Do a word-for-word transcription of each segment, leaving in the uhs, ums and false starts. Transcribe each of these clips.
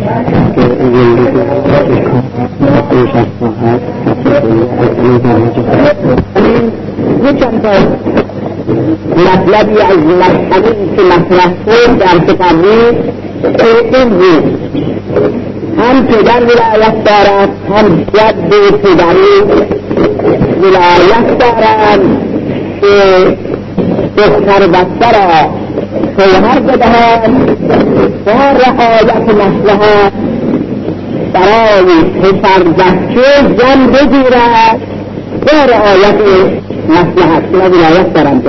که زندگی خودش از خواهد یکم تا مطلبی از مطلبی که مطرح شد در کتابی این بود. هم پدر ولایت دارد، هم جد پدری ولایت دارد که دختر بچه را شوهر بدهند با رعایت مصلحت برای پسر بچه زن بگیرد با رعایت مصلحت که ولایت دارند.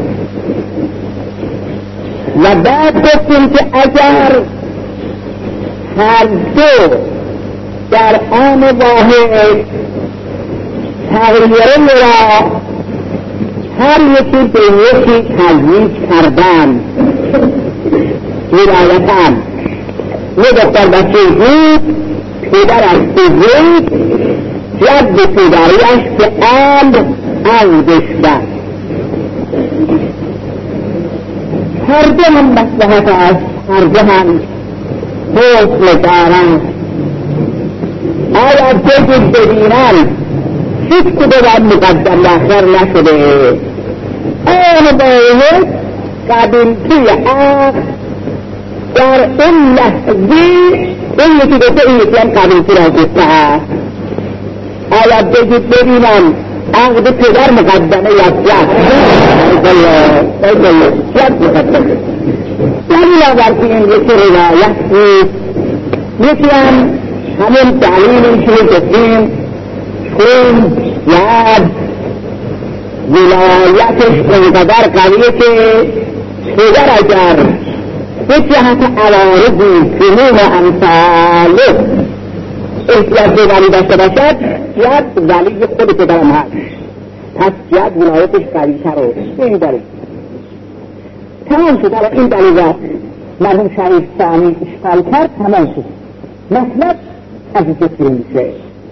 و بعد گفتیم که اگر هر دو در آن واحد تغییره را هر یکی به یکی تزویج کردن ولایتاً یه دختر بچه بود پدر از بزرگ جد پدریش که آن عقدش بست هر دو هم مصلحت است، هر دو هم حسن دارند. آیا بگید ببینن هیچ کدوم مقدم آخر نشده آن باید قبیل توی عقد در این لحظه این یکی دوتا این یکی هم قبیل توی را گفته است. آیا بگید ببینن عقد پدر مقدمه یا جد؟ جد مقدمه. دلیل آورد که این یکی روایت بود. یکی هم همون دلیلی که گفتیم خون یاد ولایتش اینقدر قویه که پدر اگر به جهت عوارضی فنون و امثاله احتیاج به ولی داشته باشد جد ولی خود پدرم هست، پس جد ولایتش قوی‌تر رو این دلیل تمام شد. این دلیل را مرحوم شریف ثانی اشکال کرد، تمام شد. مطلب از ذکر میشه.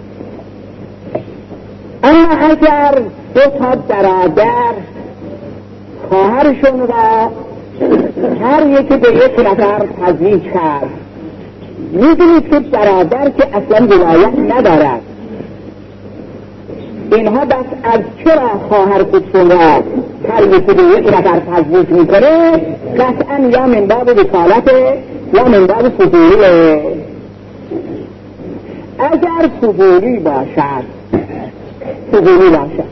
اما اگر دو تا برادر خواهرشون را هر یکی به یک نفر تزویج کرد، میدونید که برادر که اصلا ولایت ندارد، اینها بس از چرا خواهر خودشون را هر یکی به یک نفر تزویج میکنه قطعا یا من باب وکالت یا من باب فضولیه. اگر فضولی باشد فضولی باشد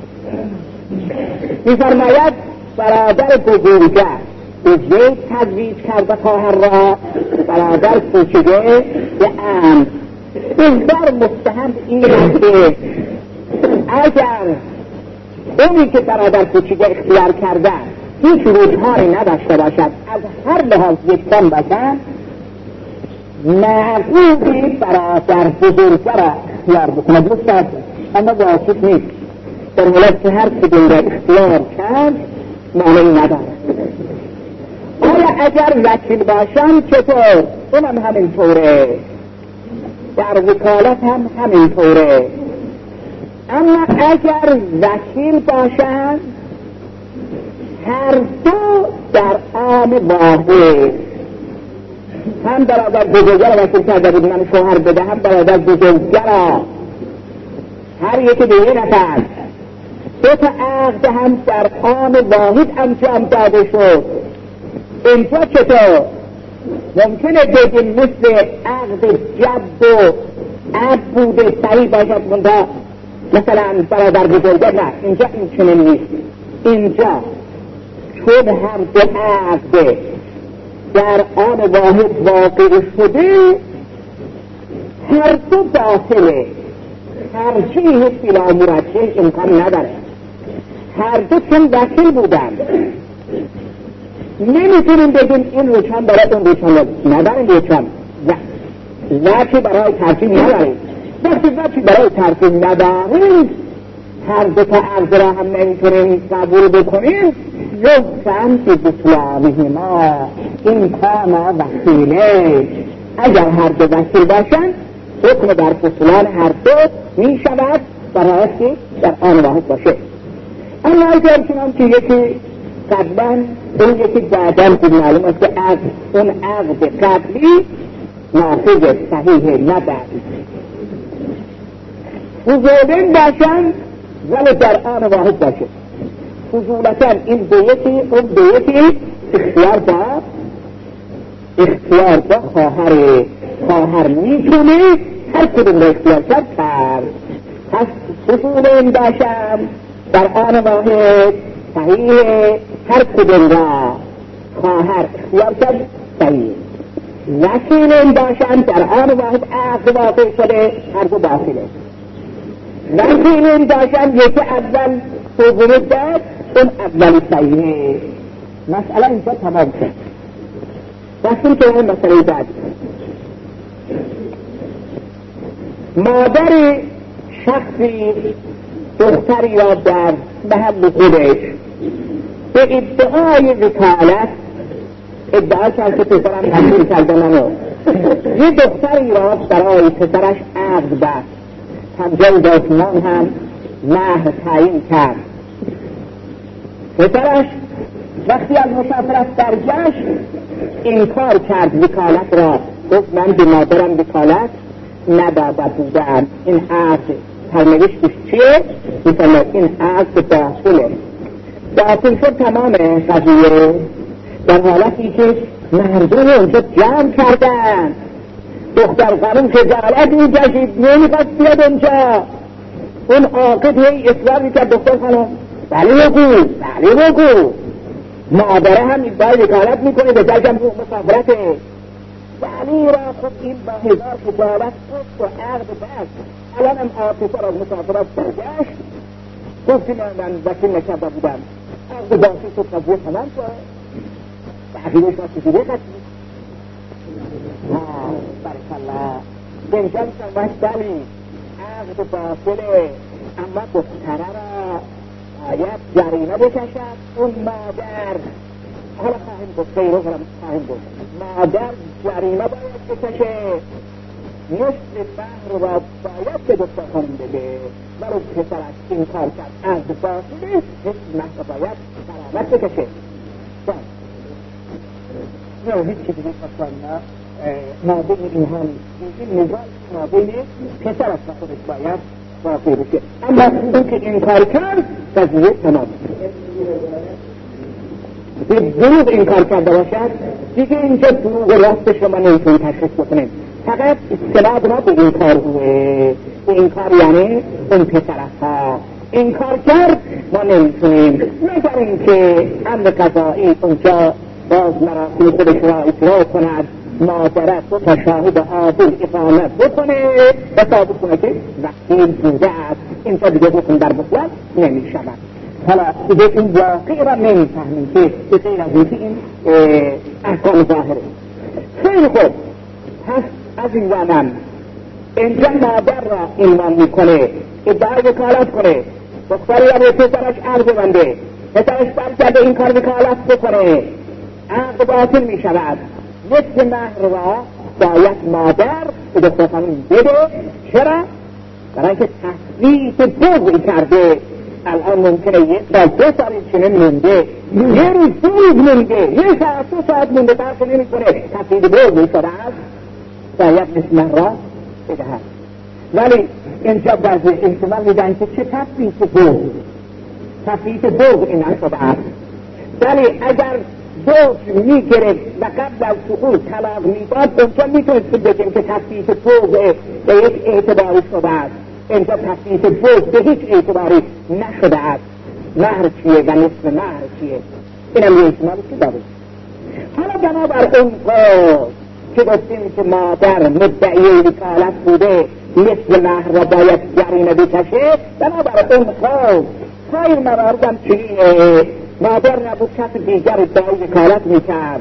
می‌فرماید برادر بزرگه به زید تزویج کرده خواهر را، برادر کوچکه به عم. بسیار مستحب این است که اگر اونی که برادر کوچکه اختیار کرده هیچ روزهایی نداشته باشد، از هر لحاظ یکسان باشد، معقولی برادر بزرگه را اختیار بکنه. درست است، اما واجب نیست. در حالت که هر کدوم را اختیار کرد معنی ندارد. آیا اگر وکیل باشم چطور؟ اونم همینطوره، در وکالت هم همینطوره. اما اگر وکیل باشم هر دو در آن واحد، هم برادر بزرگه را وکیل کرده بود من شوهر بده، هم برادر بزرگه را هر یکی به یه نفر، دو تا عقد هم در آن واحد انجام داده شد. اینجا چطور؟ ممکنه بگیم مثل عقد جد و عب بوده صحیح باشد منده مثلا برادر بزرگه؟ نه، اینجا این چنین نیست. اینجا چون هم دو عقد در آن واحد واقع شده هر دو باطله، ترجیح بلا مرجح امکان نداره. هر دو چون وکیل بودن نمیتونیم بگیم این روچان برای اون روچان نداریم. روچان وچی برای ترجیح نداریم. وقتی وچی برای ترجیح نداریم هر دو تا عرض را هم نمیتونیم قبول بکنیم. یفتن که بطلانه ما این کام وکیله، اگر هر دو وکیل باشن حکم در فصلان هر دو می شود برای که در آن واحد باشه. اما اگر چنان که یکی قبلا اون یکی بعدن که معلوم است که اون عقد قبلی نافذ صحیح نه بعدی فضولین باشن ولی در آن واحد باشه. فضولتاً این بیتی اون بیتی اختیار با اختیار با خواهر خواهر میتونه هر کدوم را اختیار کرد کرد. پس فضولین باشن در آن واحد صحیح، هر کدوم را خواهر اختیار کرد صحیح. وکیلین باشن در آن واحد عقد واقع شده هر دو باطله. وکیلین باشن یکی اول فضول داد اون اولی صحیحه. مسئله اینجا تمام شد. رسیم که اون مسئله بعد مادر شخصی دختری را در محل خودش به ادعای وکالت ادعا کرد که پسرم قبول کرده منو یه دختری را برای پسرش عقد بست. پنجاه داسمان هم مهر تعیین کرد. پسرش وقتی از مسافرت برگشت انکار کرد وکالت را. گفت من به مادرم وکالت نداده بودم. این عقد سرنوشتش چیه؟ مثلا این عقد باطله. باطل شد تمام قضیه. در حالتی که مردم اونجا جمع کردن. دختر خانم خجالت می‌کشید نمی‌خواست بیاد اونجا. اون عاقد هی اصرار می‌کرد دختر خانم بله بگو بله بگو. مادره هم ادعای وکالت میکنه به جرگم رو مسافرته. ولی را خود این با هزار خجالت گفت و عقد بست. الان هم آفیسر از مسافرت برگشت گفتی من وکیل نکرده بودم. عقد باسی شد قضیه تمام شد. بقیهش را کشیده قضیه. آه برکالله بنجان شمش بلی عقد باطله، اما دختره را باید جریمه بکشد. اون مادر حالا خواهیم گفت خیره خواهیم گفت مادر جریمه باید بکشه. نصف بحر را باید به دختر خانم بده. ولی پسرش این کار کرد عقد باطله، نصف بحر باید برابر بکشه. نه هیچ چیزی بکنم ما بین این هم این نظام ما بین پسر از خودش باید واقع بشه. اما اون که این کار کرد قضیه تمام. به دروغ این کار کرده باشد دیگه اینجا دروغ راستش رو ما نمیتونیم تشخیص بکنیم. فقط استناد ما به این کار هوه. به این کار یعنی اون پسر ها این کار کرد ما نمیتونیم، مگر اینکه امر قضایی اونجا باز مراسم خودش را اجرا کند، مادرت دو تا شاهد عادل اقامت بکنه و ثابت کنه که وکیل بوده است. اینجا دیگه حکم در مطلق نمی شود. حالا دیگه این واقع را نمی فهمیم که به غیر از اینکه این احکام ظاهره. خیلی خوب، پس از این زمان اینجا مادر را اینوان می کنه ادعای وکالت کنه. دختری را به پسرش عقد بنده، پسرش برگرده این کار وکالت بکنه، عقد باطل می شود. نصف مهر را باید مادر به دختر خانم بده. چرا؟ برای که تثبیت بغضی کرده. الان ممکنه یک سال دو سال این چنین مونده، یه روز دو روز مونده، یه ساعت دو ساعت مونده، فرق نمی کنه تثبیت بغضی شده است، باید نصف مهر را بدهد. ولی اینجا بعضی احتمال میدن که چه تثبیت بغض تثبیت بغض این نشده است. ولی اگر بغض میگرفت و قبل از دخول طلاق میداد اونجا میتونست بگیم که تثبیت بغض به یک اعتباری شده است. اینجا تثبیت بغض به هیچ اعتباری نشده است. مهر چیه و نصف مهر چیه؟ اینم یه احتمالی که داره. حالا بنابر اون قول که گفتیم که مادر مدعی وکالت بوده، نصف مهر را باید جریمه بکشه، بنابر اون قول پای مواردم چیه؟ مادر نبود کسی دیگر ادعای وکالت میکرد،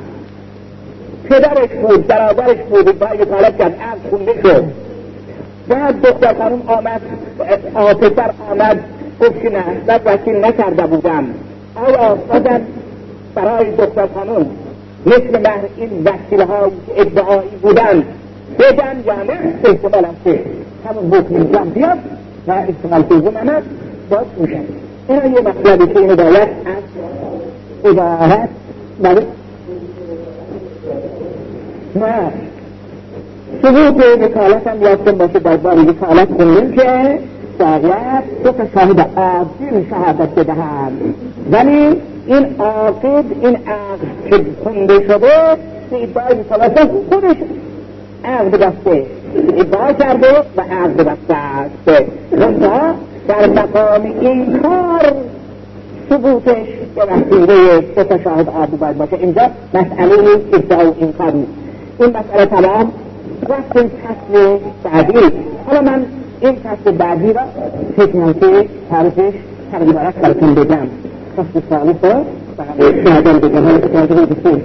پدرش بود، برادرش بود ادعای وکالت کرد، عقد خونده شد. بعد دختر خانم آمد، پسر آمد گفت که نه من وکیل نکرده بودم. آیا بازم برای دختر خانم مثل مهر این وکیل های ادعایی بودن بدن یا نه؟ احتمال هم که همون حکم انجام بیاد و احتمال دوم هم باز میشن. این یه مطلبی که اینو باید از عبارت بله نه ثبوت وکالت هم یافتم باشه در بار وکالت خوندیم که باید دو تا شاهد عادل شهادت بدهند، ولی این عاقد این عقد که خونده شده به ادعای وکالت خودش عقد بسته ادعا کرده و عقد بسته است. لذا در مقام این کار ثبوتش به وسیله دو تا شاهد عادل باید باشه. اینجا مسئله ادعا و انکار نیست. این مسئله تمام رفتیم فصل بعدی. حالا من این فصل بعدی را حکمتی تعریفش تقریبا براتون بگم. فصل ثالث را بعدم بگم. حالا که تعریف بسید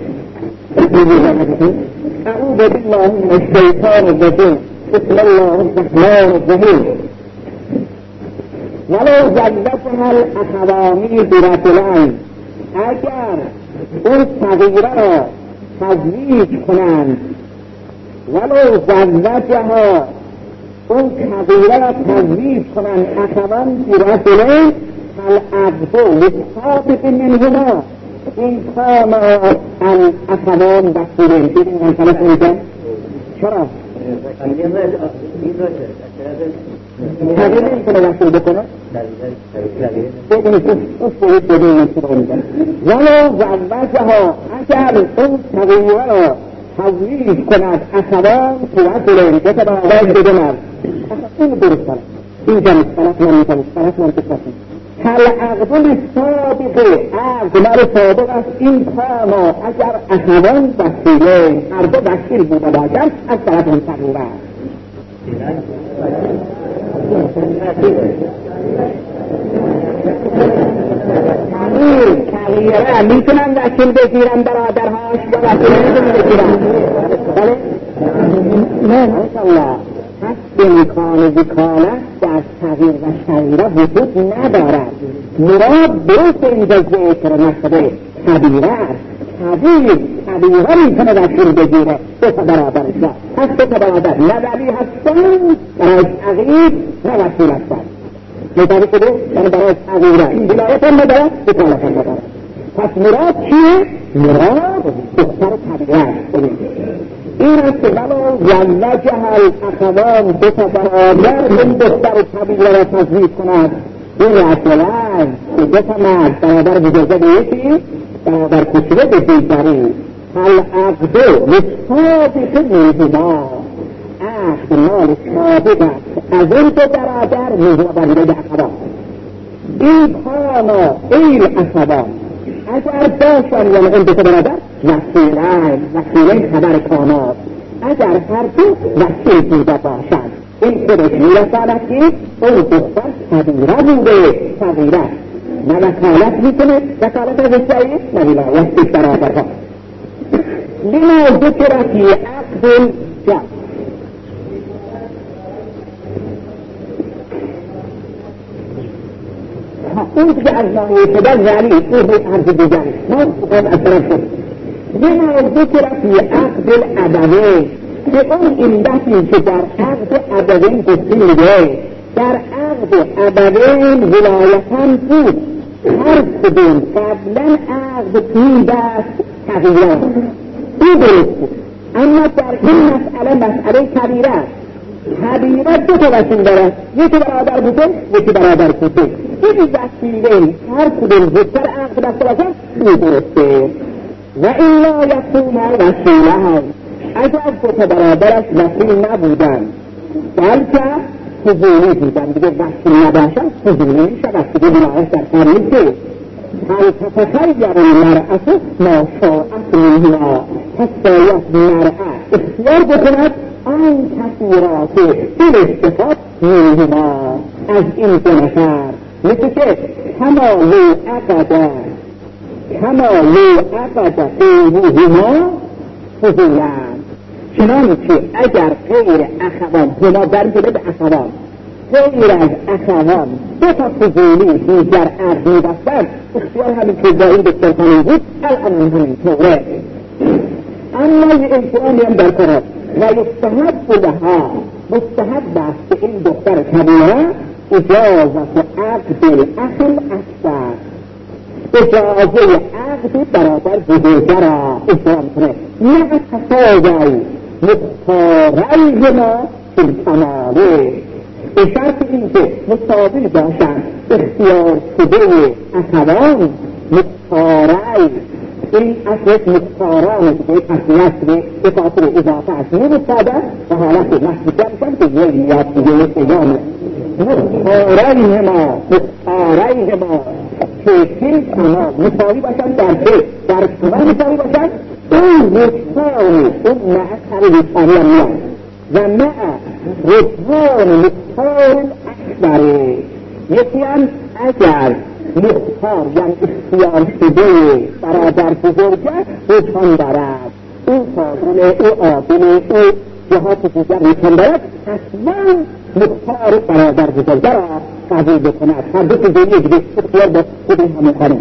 اعوذ بالله من الشیطان الرجیم بسم الله الرحمن الرحیم ولو زوجها الاخوانی برجلین، اگر اون صغیره را تزویج کنند ولو زوجها اون صغیره را تزویج کنند اخوان برجلین فالعقد للصادق منهما این کام الاخوان وسیلین. دیدین من خلاص میگم چرا؟ تغییر نمیکنه وسیل بکنه؟ ببینید اصفهید ببینید چرا میگم ولو زوجها اگر اون تغییره را تزویج کند اخوان برجلین دو تا برادر دو مرد. این درست کنه اینجا نیست غلط من میکنم غلط من بکنم کل عقد للصادق عقد مال صادق است. این کاما اگر اخوان وسیله هر دو وسیل بوده باشند از طرف اون صغیره تغییره میتونن وکیل بگیرن برادرهاش یا وکیل نمیتونن بگیرن. بله؟ نه انشالله هست امکان وکالت در صغیر و صغیره وجود ندارد. مراد درست اینجا ذکر نشده کبیره است. کبیر کبیره میتونه وکیل بگیره دو تا برادرش را. پس دو تا برادر نه ولی هستن برای صغیر نه وکیل هستن. میتونه شده یعنی برای صغیره ولایت هم نداره وکالت هم نداره. پس مراد چیه؟ مراد دختر کبیره است. این است که ولو زوجها الاخوان دو تا برادر این دختر کبیره را تزویج کند این رجلان که دو تا مرد برادر بزرگه به یکی برادر کوچولو به دیگری فالعقد للصادق منهما عقد مال صادق است از این دو برادر منهما برای اخوان. این کانا این اخوان اگر باشن یعنی این دو تا برادر وسیلین وسیلین خبر کانات اگر هر دو وسیل بوده باشد این خودش میرساند که اون دختر کبیره بوده صغیره نه وکالت میکنه وکالت از اشیایی نه ولایت بیش برادرها لما ذکر فی عقد جمع. اون که از نامی شده ولی این به عرض دیگری ما اون اصلا شد لما ذکر فی عقد الابوین که اون علتی که در عقد ابوین گفته میده در عقد ابوین ولایتاً بود هر کدوم قبلا عقد پیده است تغییره این درست بود. اما در این مسئله مسئله کبیره است. کبیره دو تا وسیله دارد یکی برادر بوده یکی برادر بوده این وسیله هر کدوم زودتر عقد داشته باشد این درسته و ایلا یکون وسیله هم اگر دو تا برادرش وسیل نبودن بلکه فضولی بودن دیگه وسیل نباشد فضولی میشه وسیله ولایت در کار نیست. هل تتخیر المرأة ما شاءت منها پس باید مرأة اختیار بکند آن کسی را که دل استفاد منهما از این دو نفر مثل که کمالو عقده کمالو عقده قیبوهما فضولن چنان که اگر غیر اخوان هما برگره به اخوان غیر از اخوان دو تا فضولی دیگر عرض می بستن اختیار همین که دایی دکتر کنید بود الان همین طوره. اما یه امتحانی هم در کنید و یستحب لها مستحب است این دختر کبیره اجازت عقد الاخ الاکبر اجازه عقد برادر بزرگه را اجرام کنه نه تصاوی مختارای ما فی الکماله، به شرط اینکه مساوی باشند اختیار شده اخوان مختارای. این اصلش مختاران که تصمیت به خاطر اضافه از نمستاده و حالت محبوطه میشن که یه میاد دیگه سیامه مختارای ما مختارای ما که فیل کما مساوی باشن در فیل در کما مساوی باشن اون مختاری اون معصر مختاری هم میاد و مع رجحان مختار اکبره. یکی هم اگر مختار یعنی اختیار شده برادر بزرگه رجحان دارد، او فاضل او عادل او جهات دیگر رجحان دارد، اصلا مختار برادر بزرگه را قبول بکند. هر دو چیزی دیگه اختیار با خود همون خانم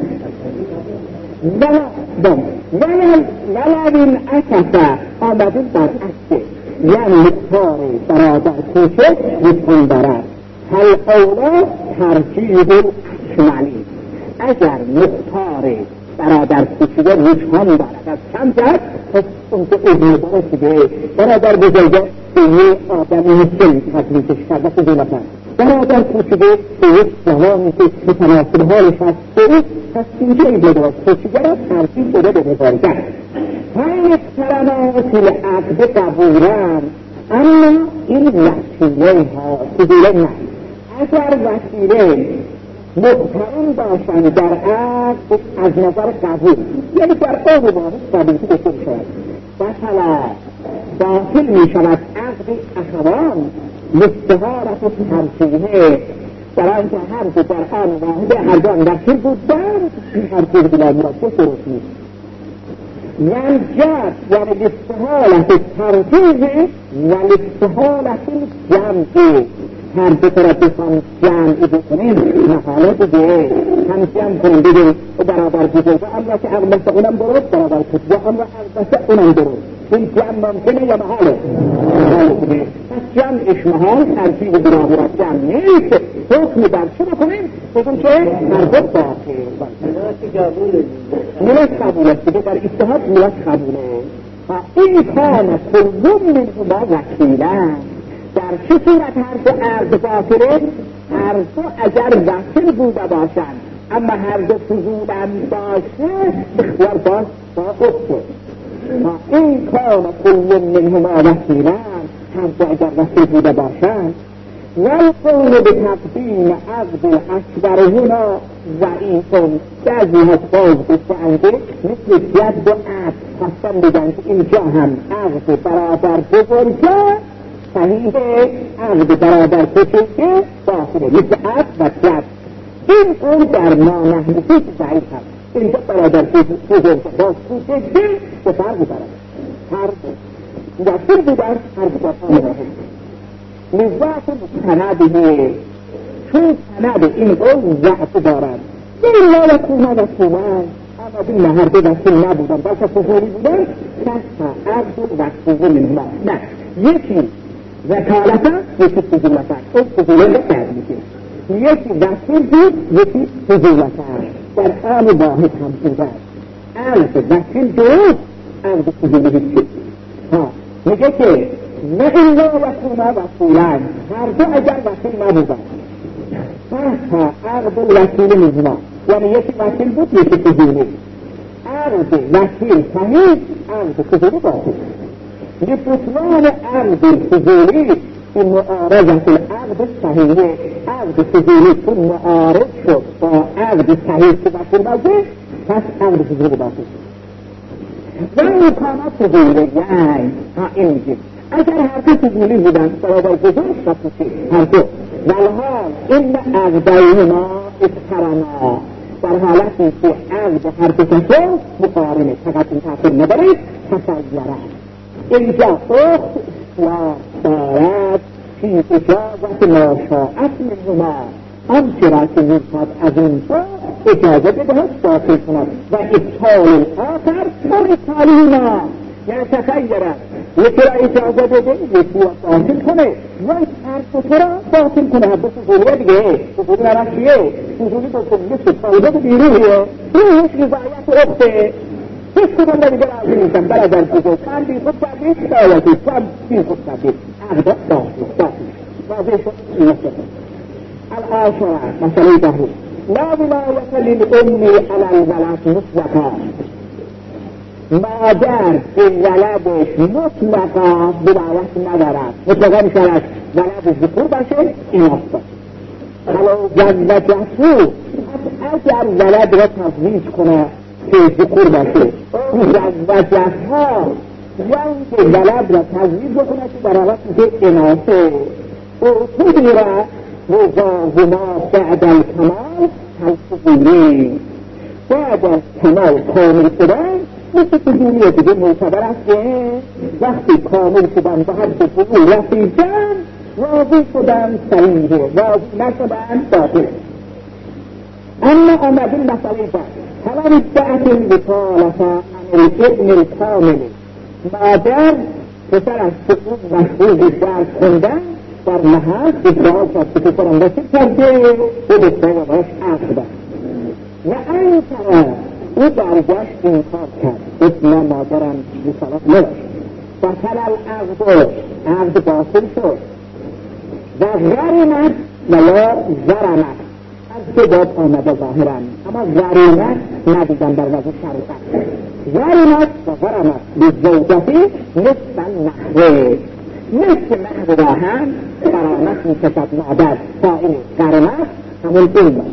ولو این اکسه آمدون بر اکسه یعنی مختار برادر کوچه رجحان دارد. هل اولا ترجیح شمالی، اگر مختار برادر کوچه رجحان دارد از چند جهت، پس اون که اجنه داره شده برادر بزرگه به یه آدمی مثل تطلیقش کرده فضولتن، برادر کوچه به یک جوانی که متناسب حالش هست به این پس اینجا ایده داره کوچه را ترجیح بده به بزرگه. های اکترانات العقد قبولن، اما این وسیله ها فضوله نه. اگر وسیله مقترن باشن در عقد از نظر قبول، یعنی در آن واحد قبولی بکن شد مثلا داخل می شود عقد اخوان مستحارت ترجیحه، در آنکه هر دو در آن واحد هر دو اندرکل بودن این ترجیح بلا مراد درست نیست. یعنی جد یعنی استحالت ترجیحه و استحالت جمعه، هر دو طرف بخوام جمعی بکنیم محاله دیگه هم جمع کنیم بگیم و برابر بزرگه اما که اغلبه اونم درست برابر کتبه اما اغلبه اونم درست این جمع ممکنه یا محاله محاله دیگه. پس جمعش محال ترجیح برابرات جمع نیست. حکم در چه بکنیم؟ بگیم که مربوط باقی ملت قبول است دیگه، در اتحاد ملت قبوله. این کان کلون من اونا وکیلن، در چه صورت هر دو عرض باطله؟ هر دو اگر وکیل بوده باشند اما هر دو فضولن باشه اختیار باز با اخته. این کان کلون من اونا وکیلن، هر دو اگر وکیل بوده باشند والقول بتقدیم عقد الاکبر هنا ضعیفون. بعضی ها باز گفتنده مثل جد و عقد خواستن بگن که اینجا هم عقد برادر بزرگه صحیحه، عقد برادر کوچکه باطله، مثل عقد و جد. این قول در نانحنفی ضعیف هست. اینجا برادر بزرگه باز کوچکه به فرق دارد، هر دو وکیل بودن هر دو باطله باشه نزاعت مستنده، چون سند این قول ضعف دارد. این لا یکونه وکیلن، اما بین هر دو وکیل نبودن بلکه فضولی بودن کسا عقد و فضول منهما. نه، یکی وکالتا یکی فضولتا، اون فضوله نکرد میشه. یکی وکیل بود یکی فضولتا، در آن واحد هم بودن. عقد وکیل درست، عقد فضولی هیچی. ها میگه که نه این لا یکونه وکیلن، هر دو اگر وکیل نبودن فتا عقد وکیل منهما، یعنی یکی وکیل بود یکی فضولی. عقد وکیل صحیح، عقد فضولی باطل. لبطلان عقد فضولی این معارضت العقد صحیحه، عقد فضولی چون معارض شد با عقد صحیح که وکیل باشه پس عقد فضولی باطل. و امکانات فضولی یعنی این میگه اگر هر دو فضولی بودن برابر بزرگ شد هر دو والحال این عقداینا اقترنا، در حالتی که عقد هر دو کسا مقارنه، فقط این تاثیر ندارید تصوره. اینجا اخت اصلاح دارد فی اجازت ناشاعت منهما، آنچه را که میخواد از اینجا اجازه بدهد داخل کند و ابطال الاخر و ابطالهما، یعنی تخیرد یکی را اجازه بده یکی را باطل کنه و هر دو را باطل کنه. هر دو فضولیه دیگه، فضولی نرشیه، فضولی با کلیه پایده به بیروهیه، این هیچ رضایت اخته هیچ کدوم نمیگه راضی نیستم برادر بزرگ من بی خود کردید دایتی تو هم بی خود کردید عقدت داشت داشت راضی شد نشد الآشرة مسئله دهو لا ولایت للأم علی الولد مطلقا مادر به ولدش مطلقا ولایت ندارد مطلقا میشود ولد ذکور باشه ایناس باشه حالا زوجته اگر ولد را تزویج کنه که ذکور باشه زوجتها یا اینکه ولد را تزویج بکنه که در حالت که اناثه اعتبی را رضاهما بعد الکمال تلفظونی بعد از کمال کامل شدن مثل تجوریه دیگه معتبر است که وقتی کامل شدن به حد بزرگ رسیدن راضی شدن صحیحه راضی نشدن باطل اما آمده مسئله دار طلب ادعت الوکالت عن الابن الکامل مادر پسر از سقوط مشروع درس خوندن در محل ادعا کرد که پسرم رسید کرده به بسته و باش عقد بست و انکره او برگشت این کار کرد گفت نه مادرم رسالت نداشت و تلال عقد عقد باطل شد و غرمت و یا زرمت از دو باب آمده ظاهرا اما غرمت ندیدن در وضع شرطت غرمت و غرمت به زوجتی نصف نحوه نصف مهر را هم برامت میکشد مادر فائل غرمت همون این باشد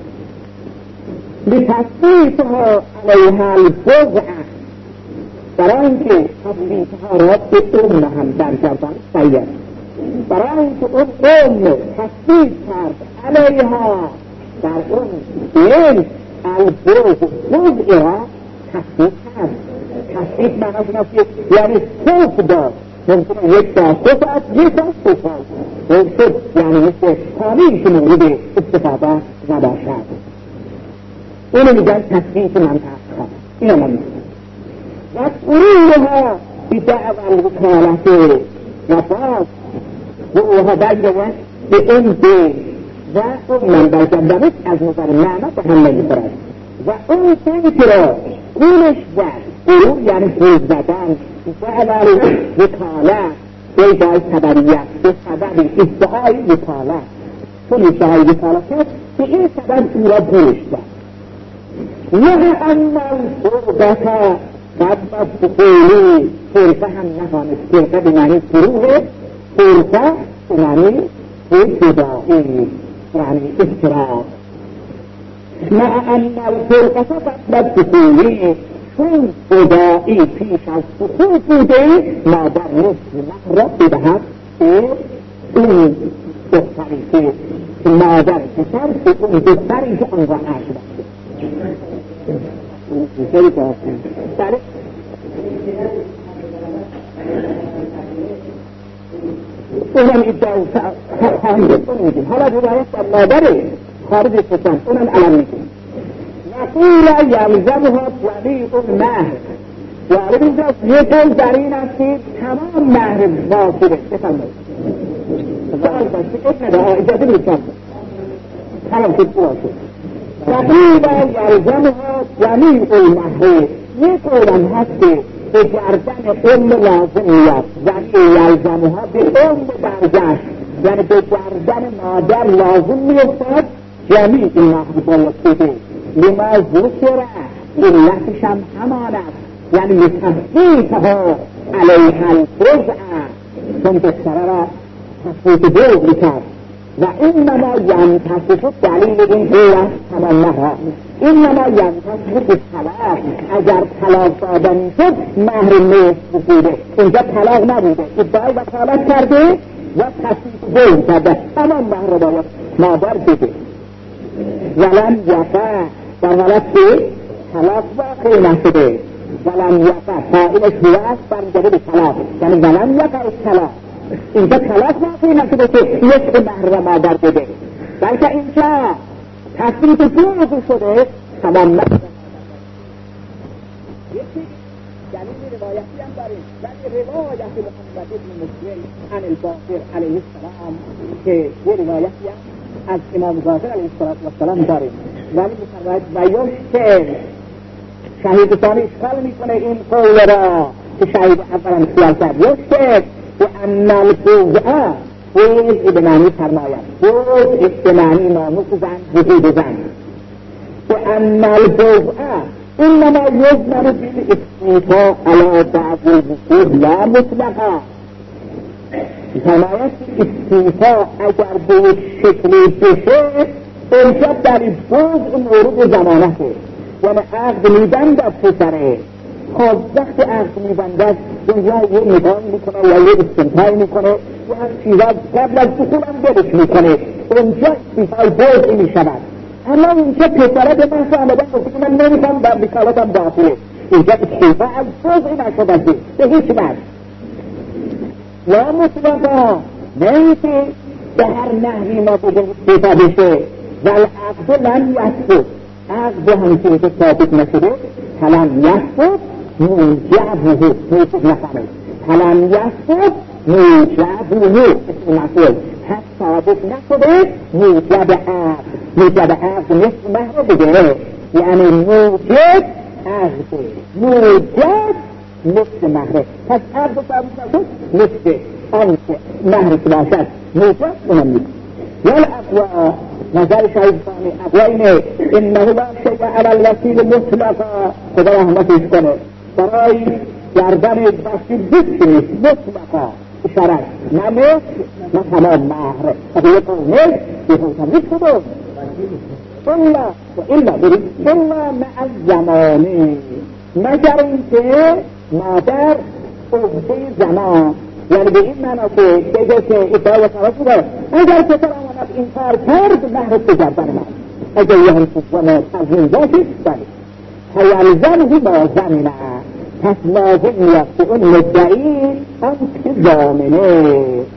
لتصویتها علیها البضع برای اینکه تصویتها را به ام هم برگردان سید برای اینکه اون ام تصویت کرد علیها در اون این البضع بضع را تصویت کرد تصویت معناش این است که یعنی خوف داد ممکنه یک تا سه ساعت یک تا سه ساعت شد یعنی مثل کامیل که مورد استفاده نباشد اینو میگن تصویت منطقه اینو من میگن و قروها بدعو الوکالت و باز و اوها بگردن به اون دین و اون من برگردنش از نظر نعمت به هم نمیخورد و اون سنی را قولش زد قرور یعنی قول زدن دعو الوکالت به جای خبریت به سبب ادعای وکالت چون ادعای وکالت کرد به این سبب او را قولش زد نه اما فرقه قبل بقولی فرقه هم نخوانست فرقه به معنی فروغه فرقه به معنی جدایی یعنی افتراق نه اما فرقه قبل بقولی چون جدایی پیش از سقوط بوده مادر نصف مهر را بدهد اون دختری که مادر پسر به اون دختری که آن را عقد بسته خیلی باید سره اونم ادعا فهمید اون میگیم حالا روایت در مادره خارج پسن اونم علم میگیم نقول یلزمها ولی اون مهر ولی اینجاست یه قول در این است که تمام مهر واجبه بفرمایید سوال باشه اب نده اجازه میکنم تمام شد واجب وقیل یلزمها جمیع المهر یک قولم هست که به گردن ام لازم میاد ولی یلزمها به ام برگشت یعنی به گردن مادر لازم میفتد جمیع این مهر باید بده لما ذکره علتش هم همان است یعنی لتثبیتها علیها البضع چون دختره را تثبیت بضع میکرد و اینما ینتصف دلیل این قیل تمام مهر اینما ینتصف به طلاق اگر طلاق دادن شد مهر نصف بوده اینجا طلاق نبوده ادعای وکالت کرده و تصفیه بین کرده تمام مهر را باید مادر بده ولم یقع در حالت که طلاق واقع نشده ولم یقع فاعلش هو است برمیگرده به طلاق یعنی ولم یقع طلاق اینجا طلاق واقعی نشده که یک مهر را مادر بده بلکه اینجا تصویت جوز شده تمام مهر یکی دلیل روایتی هم داریم ولی روایت محمد بن مسلم عن الباقر علیه السلام که یه روایتی هم از امام باقر علیه السلام داریم ولی میفرماید و یشتر شهیدستان اشکال میکنه این قول را که شهید اولا خیال کرد یکه و انال بوضعه بوضع به معنی فرماید بوضع به معنی ناموس زن وجود زن و انال بوضعه انما یزمن بالاستیفاء علی بعض الوقوع لا مطلقا فرماید که استیفاء اگر به یک شکلی بشه اونجا در بوضع مورد زمانته یعنی عقد میبند از پسره خب وقتی عقد میبند است اونجا یه نگاه میکنه یا یه استنتای میکنه یا هم چیزا قبل از دخول هم دلش میکنه اونجا استیفای بوضع میشود اما اونجا پسره به من فهمدن گفته که من نمیخوام در وکالتم داخله اونجا استیفا از بوضع نشده به هیچ وجه یا مطلقا نه اینکه به هر نحوی ما بگیم استیفا بشه والعقد لم یثبت عقد همچنین که ثابت نشده فلم یثبت موجبه موجب نفهمه فلم یثبت موجبه اسم مفعول پس ثابت نشده موجب عقد موجب عقد مثل مهر بگیره یعنی موجب عقد موجب مثل مهر پس عقد ثابت نشد مثل آن که مهر که باشد موجب اونم نیست والاقوا نظر شاید فهمی اقوا اینه انه لا شیء علی الوکیل مطلقا خدا رحمتش کنه برای گردن وکیل هیچ نیست مطلقا اشارت نه مثل نه تمام مهر اگه یک مثل یک تمیز کدوم الا و الا برید الا مع الزمانی مگر اینکه مادر عهده زمان یعنی به این معنا که بگه که اطاعت طرف داره اگر پسر آمد این کار کرد مهر بگردن من اگر یه همچون زمان تضمین باشید بله فیلزمه با زمینه پس لازم میاد اون مدعی آن که زامنه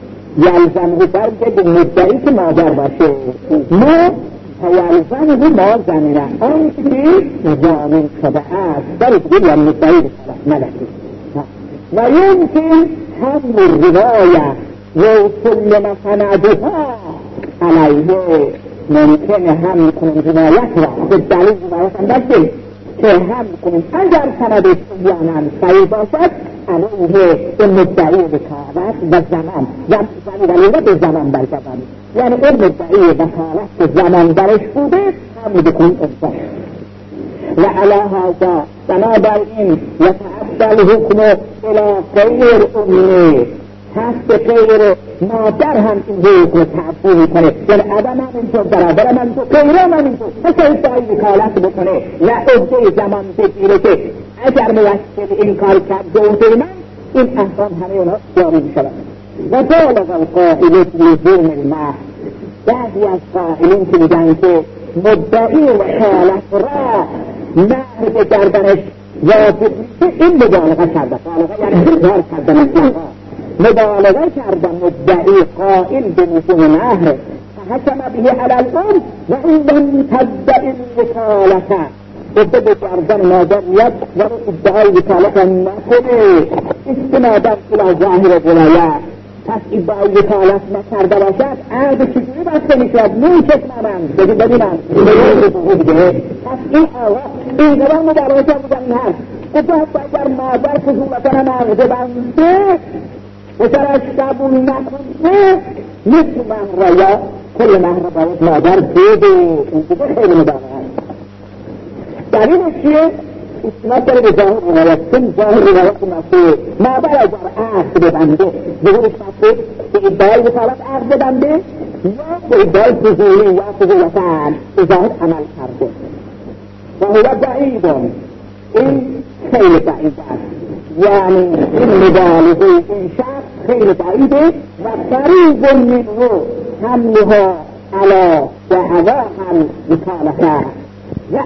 یلزمه برگه به مدعی که مادر باشه ما فیلزمه با زمینه آن که زامن شده است داره بگیر یا مدعی بسرد ملکی و یمکن حمل الروایه و کل ما سندها علیه ممکنه حمل کنیم روایت را به دلیل روایت هم داشتیم که حمل کنیم اگر سندش یانم صحیح باشد علیه به مدعی وکالت و زمان ولی به زمان برگردن یعنی اون مدعی وکالت که زمان درش بوده حمل بکنیم اصلا و علی هذا بنابراین یتعدل حکم الى غیر امه هست غیر مادر هم این حکم تعبیر میکنه یعنی عدم هم اینطور برادر هم اینطور غیرم هم اینطور مثل ادعای وکالت بکنه و عهده زمان بگیره که اگر موکل این کار کرد به عهده من این احکام همه اونها جاری میشود و بالغ القائل لزوم المهر بعضی از قائلین که میگن که مدعی وکالت را مهر به گردنش واجب این مبالغه کرده مبالغه یعنی اظهار کردن مبالغه کردن مدعی قائل به لزوم مهر فحکم به علی الام و این لم تدعی الوکالت و به گردن مادر میاد و ادعای وکالت نکنه استنادا الی ظاهر ولایت پس ادعای وکالت نکرده باشد عقد چجوری بسته میشود میشکنم بگی ببینم پس این آقا این قدر مبالغه بودن این هست خب اگر مادر فضولتن هم عقد بنده بسرش قبول نکنده مثل مهر یا کل مهر باید مادر بده این دیگه خیلی مبالغه هست دلیلش چیه؟ استناد داره به ظاهر روایت چون ظاهر روایت مفهوم مادر اگر عقد ببنده ظهورش مفهوم به ادعای وکالت عقد ببنده یا به ادعای فضولی یا فضولتن به ظاهر عمل کرده و هو بعیدون این خیلی بعید است یعنی این مبالغه این شخص خیلی بعیده و قریب منه حملها علی دعواها الوکالت و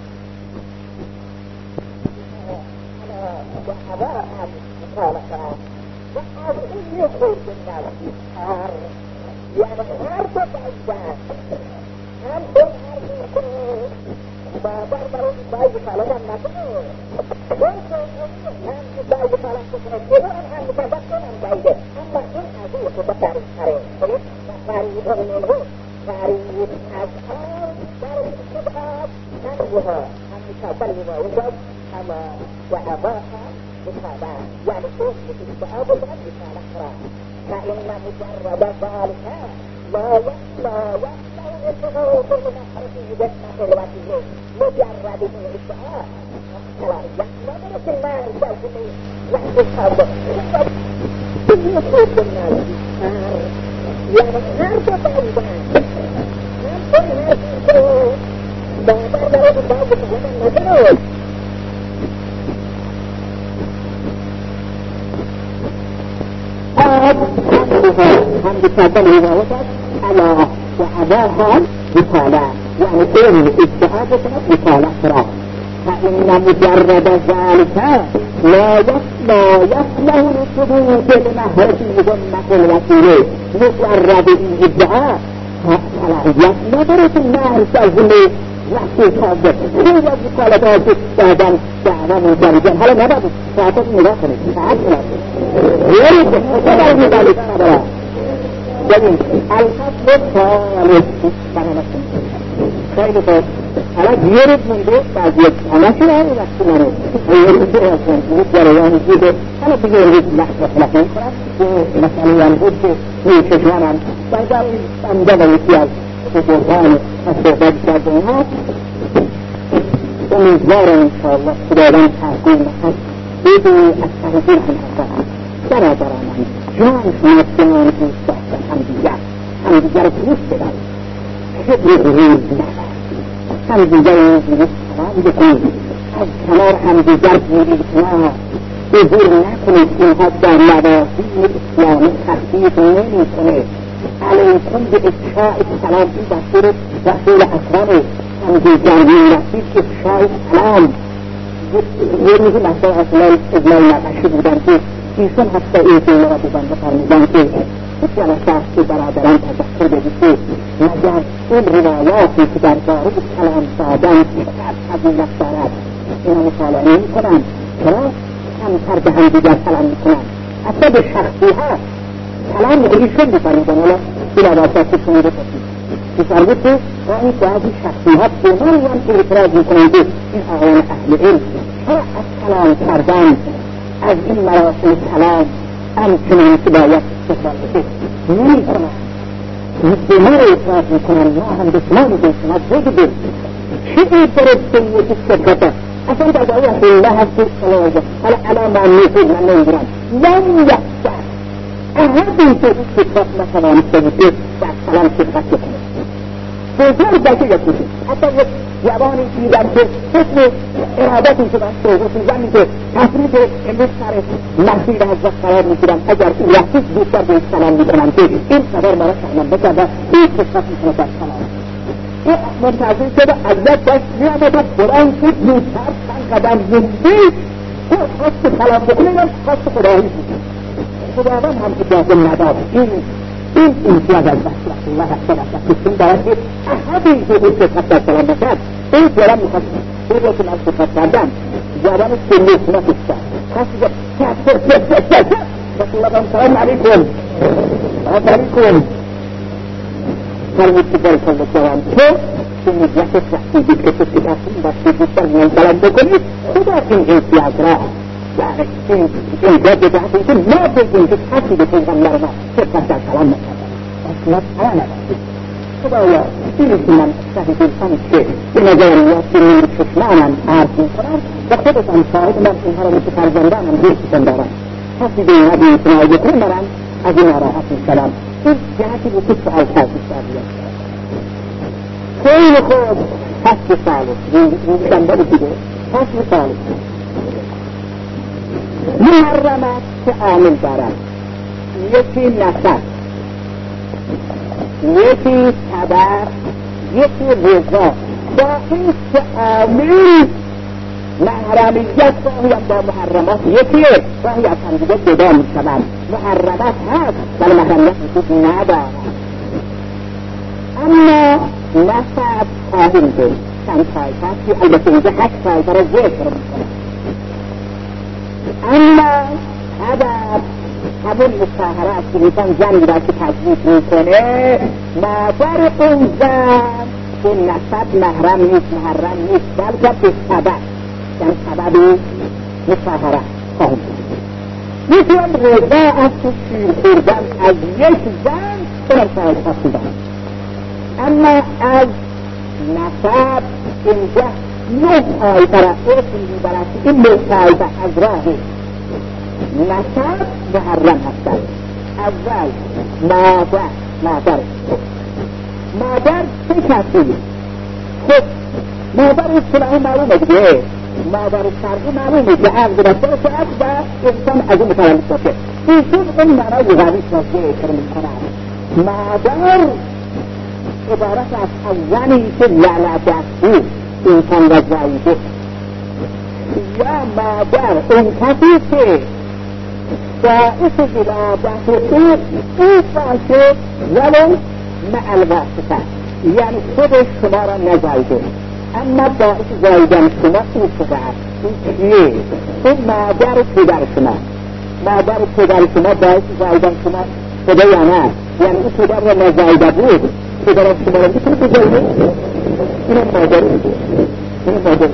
دعواها الوکالت و از این یخورد نفسیار یعنی هر دو بعید هم اون هر دو مادر برای ادعای وکالت هم نکنه اون هم ادعای وکالت بکنه جلو هم مطابق کنم بعیده اما این از این خود قریب تره و قریب منه قریب از آن در خدعات ننوها هم مطابق نوها بهذا يعني ايش الاستعاده بغض الاخرى فان مجرد ذلك لا يخلى يخلى انه كل ما خرج يدفع في الوقت مجرد من الادعاء لا يخلى ولكن ما يسوي وحده الصادق كل يقول الناس يعني هذا بعيدان هذا هذا بعد ما رد بعض من الناس هم بتابعه ووجد على وأباها بطالة يعني كل استعادة بطالة فرا فإن مجرد ذلك لا يصلى يصله لثبوت المهرة المجمع الوكيل مجرد الإدعاء فلا يصدرت النار تظل وحي صادق هو بطالة استعادة دعوة مجرد هل نبض فاتت مداخل فعاد يريد وطبعا ذلك أبدا جميل الفصل الثالث خير طيب أنا يريد من دي بعد أنا شو هذا نفسه يريد شيء أصلا يريد يعني كده أنا بيجي يريد لحظة لحظة مثلا يعني قلت في شجرة فإذا أنجب الاتياز وجوهان الصوبات كابونات ومزارة إن شاء الله سبحانه حاكم بدو التهدير عن الأخرى ترى ترى من جان سنتين في الصحة حمدية حمدية رسول السلام خبر غريب حمدية في الصلاة بكل الكمار حمدية رسول السلام يظهر لكم الهدى مبادئ الإسلام خفيف من الكنيس عليكم بإفشاء السلام في بصيرة رسول أكرمه حمدية من نفسي إفشاء السلام يريد الله أصلا إجمال ما أشهد بانتي إنسان حتى إيسي مرة بانتقار بانتي وكان شخصي برادران تذكر بجسي مجال إن روايات في كتاب دارو السلام صادان أصحاب المختارات إنه مطالعين كنان كلا كم فرد هم دیگر سلام میکنن اصلا به شخصیها سلام ایشون بفرمودن ولی این واسطه کنید بسید بفرمود که و این بعضی شخصیها بمانی هم که اعتراض میکنند این آقایان اهل علم چرا از سلام کردن از این مراسم سلام همچنان که باید استفاده بشه میکنن به ما اعتراض میکنن ما هم به شما میگیم شما بگید چه اعتراض سنیتی شرکته اصلا در دعوی الله هستی صلوات حالا علام معنیسی من نمیدونم لن یحصر احدی که صفت نتوانسته بوده در سلام صفت کنه بزرگ بلکه یکی حتی یک جوانی دیدم که حسن ارادتی که بسته و سوزنی که تفریط امروز سر مسجد حضرت قرار میگیرم اگر او رفت بیشتر به سلام میکنم که این خبر مرا شهنم بکرده این صفت میکنه در سلام منتظر شده اگر دست میامد و بران شد زودتر چند قدم زنده پر خواست سلام بکنه یا خواست خدایی بود خداوند هم که لازم نداد این این امتیاز از بحث الله احسن احسن کسیم دارد که احدی که این صفت در سلام بکرد این جوان میخواست این رو که من صفت کردم جوان سنیت نفسد خواست که کسر کسر کسر رسول الله سلام علیکم سلام علیکم فرمود که برای کل جوان تو که نجات شخصی دید که تو سکرسیم بسته بیشتر میان سلام بکنید خدا این امتیاز را يعني إن إن جد جهتي كل ما بيجي تحسي بكل غمار ما تبقى سلام أصلا أنا خدا يا إلى كمان شاهد الإنسان شيء بنظريات من الشمال عارف القرآن وخذت عن صاحب من إنهار متكار زندان من غير سنداران حسي بين هذه السماوية كل مران أجل راحة الكلام إن جهتي بكل على الحاس السابية كل خود حسي صالح يشمل كده حسي صالح محرمات که عامل دارد یکی نسب یکی تبر یکی رضا با این که عامل محرمیت گاهی هم با محرمات یکیه گاهی از هم دیگه جدا می شود محرمات هست ولی محرمیت وجود ندارد اما نسب خواهیم دید چند طایفه که البته اینجا هشت طایفه را ذکر میکنه اما هدف همون مصاهره است که میتون زنی را که تجویز میکنه مادر اون زن که نسب محرم نیست محرم نیست بلکه به سبب یعنی سبب مصاهره خواهیم. یکی هم رضا از تو شیر خوردن از یک زن برم سایل خواستیدن. اما از نسب اینجا نه آیتر اسم میبرد این مرتعیده از راه نسب محرم هستند. اول مادر مادر مادر چه کسی؟ خب مادر اصطلاحی معلومه دیگه، مادر شرعی معلومه که عقد رسول شد و انسان از اون متولد باشه. ایشون اون معنای لغویش را ذکر میکنند. مادر عبارت از زنی که ولدته انسان را زایده، یا مادر اون کسی که باعث ولادت او او باشه ولو مع الواسطه، یعنی خودش شما را نزایده اما باعث زایدن شما او شده است. این کیه؟ این مادر پدر شما، مادر پدر شما باعث زایدن شما شده یا نه؟ یعنی این پدر را نزایده بود، پدر شما را میتونه بزایده؟ این مادر این مادر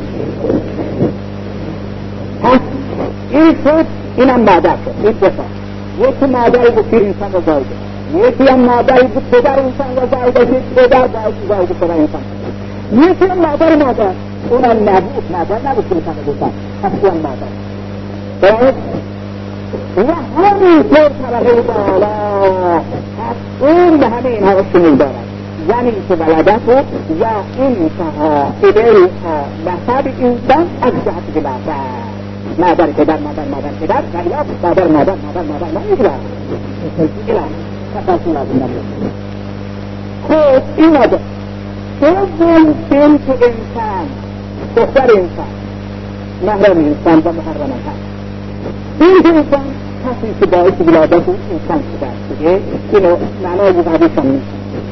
پس این شد، اینم مادر شد. این دفعه یکی مادری بود که انسان را زایده، یکی هم مادری بود پدر انسان را زایده که پدر باعث زایده شدن انسان، یکی هم مادر مادر اونم نبود، مادر نبود که انسان را زایده، پس اون مادر باید و همینطور طبقه بالا پس اون به همه اینها را شمول دارد. زنی که ولدت و انتها ادل نسب انسان از جهت ولادت، مادر پدر مادر مادر پدر و یا مادر مادر مادر مادر نمیگرد ایلان تفاصیل لازم نمید. خب این مادر دوم بنت انسان، دختر انسان، محرم انسان و محرم هست. بنت انسان کسی که باعث ولادت انسان شده است دیگه، اینو معنای لغویشان نیست.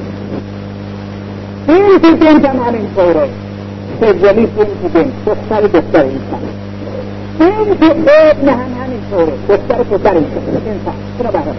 بنت بنت هم همین طوره، سومی بنت بنت، دختر دختر انسان. بنت ابن هم همین طوره، دختر پسر انسان. اینو بحرم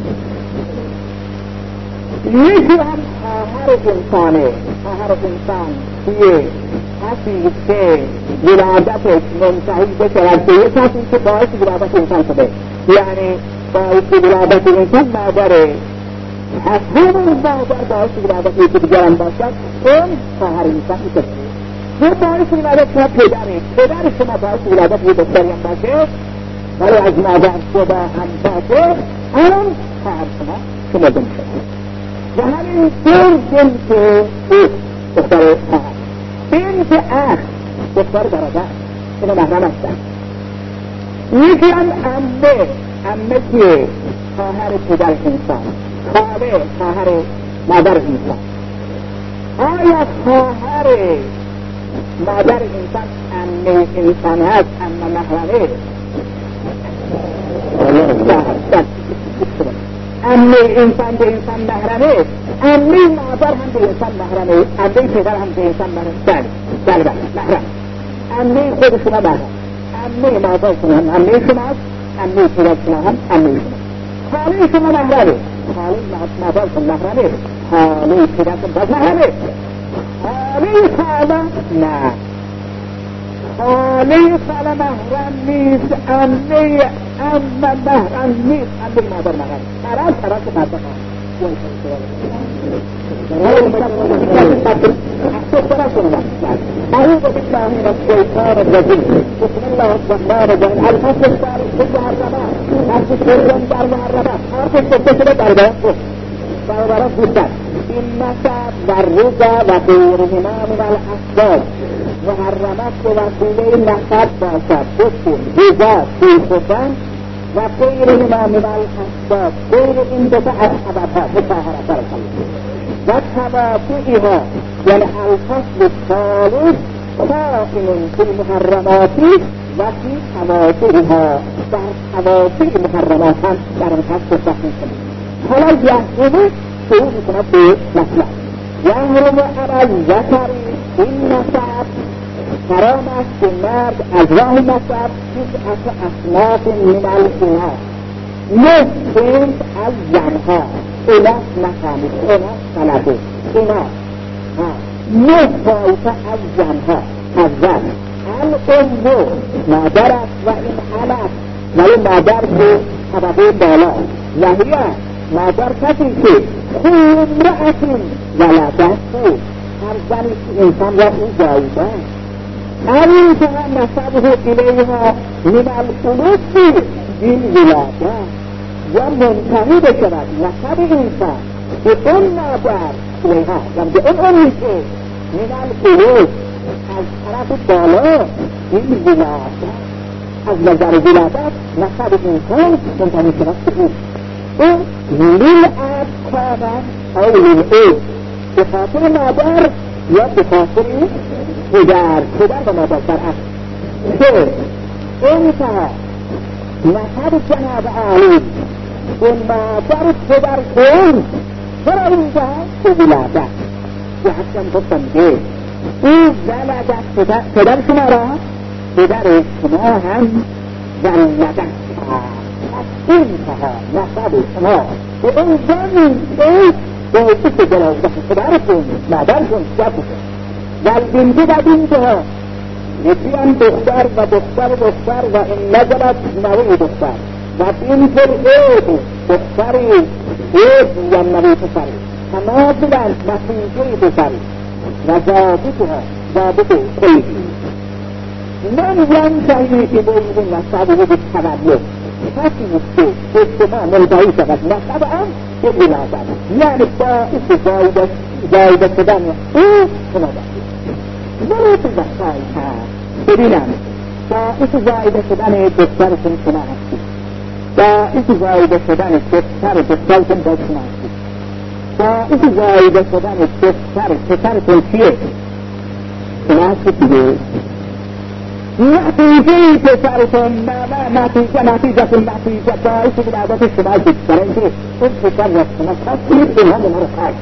یکی هم خواهر انسانه، خواهر انسان توی کسی که ولادتش منتهی بشود به یک کسی که باعث ولادت انسان شده، یعنی باعث ولادت انسان مادره، از همون مادر باعث ولادت یکی دیگرم باشد اون خواهر انسان میشه. یه باعث ولادت شما پدره، پدر شما باعث ولادت یه دختری هم باشه ولی از مادر شده هم باشه، اون خواهر شما شما دم شده. و همین دور بنت او دختر خواهر، بنت اخ دختر برادر، اینو محرم هستن. یکی هم امه، امه که خواهر پدر انسان، خاله خواهر مادر انسان. آیا خواهر مادر انسان امه انسان هست اما محرمه؟ امه انسان به انسان محرمه، امه مادر هم به انسان محرمه، امه پدر هم به انسان محرمه. بله بله بله محرم. امه خود شما محرم، امه مادر شما هم امه شما هست، امه پدر شما هم امه شما. خاله شما محرمه، خاله مادر شما محرمه، خاله پدر شما باز محرمه. خاله خاله نه، خاله خاله محرم نیست، امه امه محرم نیست، امه مادر محرم. طرف طرف مادر محرم. أعوذ بالله من الشيطان الرجيم. بسم الله الرحمن الرحيم. الفصل الثالث في المحرمات. الفصل در محرمات. الفصل الثالث در بیان درباره بودن النسب و الرضا و غیرهما من الاسباب. محرمات به وسیله نسب باشد، بسکن، رضا، شدن و غیرهما من الاسباب، غیر این دو تا از سببها مطهره برکن و توابعها. یعنی الفصل الثالث قائم فی المحرمات و فی توابعها، در توابع محرمات هم در این فصل تحقیق کنید. حالا یحرم شروع میکند به مطلب. یحرم علی الذکر این نسب، حرام است که مرد از راه نسب تسعة اصناف من الاناث، نه بنت از زنها، اناث نفهمید، اناث طلبه، اناث نه طایفه از زنها، از زن. الام مادر است و این علت ولی مادر که طبقه بالا وحیه مادر کسی که خمرعتون ولدت بود هر زنی که انسان را او زایده این که هم نسبه الیها من الخلوص این ولاده یا منتهی بشود نسب انسان به اون مادر الیها و به اون اونی که من الخلوص از طرف بالا این ولاده از نظر ولادت نسب انسان منتهی شود به اون او لیلعب کامن او لیلعب به خاطر مادر یا به خاطر پدر پدر و مادر برعکس که انتها نسب جناب عالی به مادر پدر کن چرا اینجا به ولادت که حسن گفتم که او ولدت پدر شما را پدر شما هم ولدت انتها نسب شما به اون زمین باعثی که جلازده پدر کن مادر کن شب کن والبنت در انتها یکیان دختر و دختر و دختر و این نزلت نوی دختر و بنت العید دختری عید یا نوی پسری همه بلند نتیجه پسری و ضابطها ضابط قیدی من ینتهی الیه نسبه بالتولد کسی نیست که شما منتهی شود نسب هم به ولادت یعنی باعث زایده شدن او شما باشید ضرورت بخشایی هست ببینم باعث زایده شدن دخترتون شما هستید باعث زایده شدن دختر دخترتون با شما هستید باعث زایده شدن دختر پسرتون چیه شما هستید دیگه نتیجه پسرتون نتیجه نتیجه کن نتیجه باعث ولادت شما هستید برای اینکه اون پسر را شما خواستید اینها به ما رو خواهد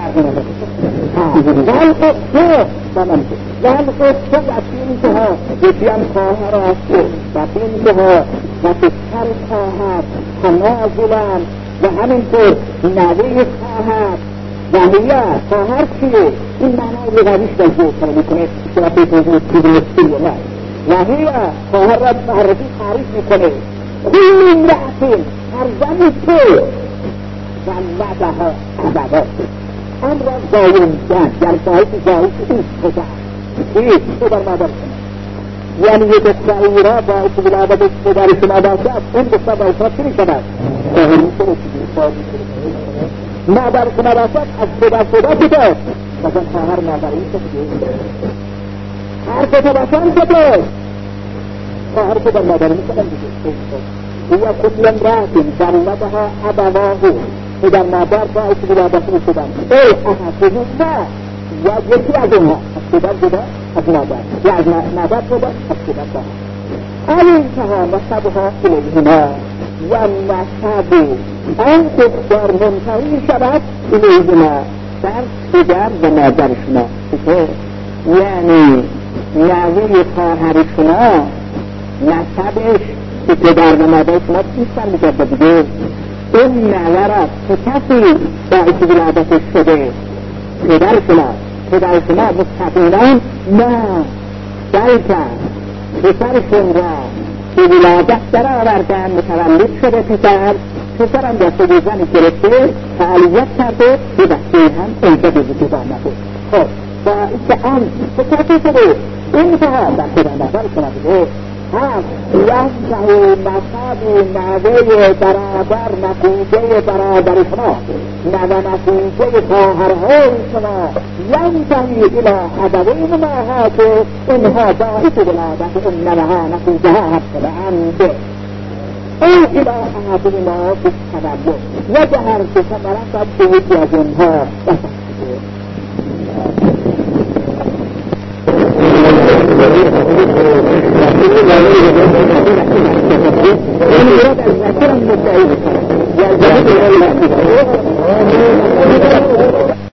والقصه والقصه و بینتها یکیان خواهر است و بینتها و پسر خواهر تنازلن و همینطور نوی خواهر و هیه خواهر چیه این معنی لغویش در جوتر میکنه شما پیتوزی کدومستی نه و هیه خواهر را معرفی تعریف میکنه کل امرأتین هر زنی که ولدها ابدا آن را زایندن در باعث زایش این پدر چیست پدر مادر شما یعنی یک دختری را باعث ولادت پدر شما باشد اون دختر باعث چی میشود خواهر میشود مادر شما باشد از پدر پدر پدر مثلا خواهر مادر این شد هر کتا باشن پدر خواهر پدر مادر میشود دیگه یا کل امرأتین ولدها ابواه پدر مادر باعث ولادت او شدن ای احسنون نه یا یکی از اونها از پدر جدا از مادر یا از مادر جدا از پدر جدا الانتها نسبها الیهما و نسب آن دختر منتهی شود الیهما در پدر و مادرشما یعنی نوی خواهر شما نسبش که پدر و مادر شما بیشتر میگرده دیگه این نظرات که کسی باعث ولادتش شده پدر شما پدر شما مستقیما نه بلکه پسرشون را به ولادت در آوردن متولد شده پسر پسرم دسته زنی گرفته فعالیت کرده به بسته هم اینجا به وجود آمده خب باعث آن پسر شده انتها در پدر مادر شما بده هم ینتهی نسب نوه برادر نتیجه برادر شما نوه نتیجه خواهرهای شما ینتهی الی ابوین ماها که اینها باعث ولادت این نوه ها نتیجه ها هستند او الی ابوین ما بالتولد و جهر که ثمرت به یکی از اینها این مراد از ذکرم مدعی بکنم یا ذکر